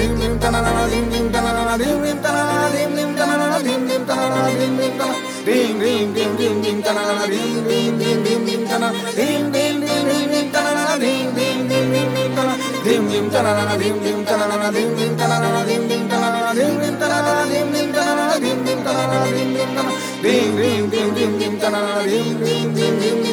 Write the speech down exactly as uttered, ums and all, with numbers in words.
dim dim tanana dim dim tanana dim dim tanana dim dim tanana dim dim tanana dim dim tanana dim dim dim dim dim tanana dim dim dim dim dim tanana dim dim dim dim dim tanana dim dim dim dim dim tanana dim dim tanana dim dim tanana dim dim tanana dim dim tanana dim dim tanana dim dim tanana dim dim tanana dim dim tanana dim dim dim dim dim tanana dim dim dim dim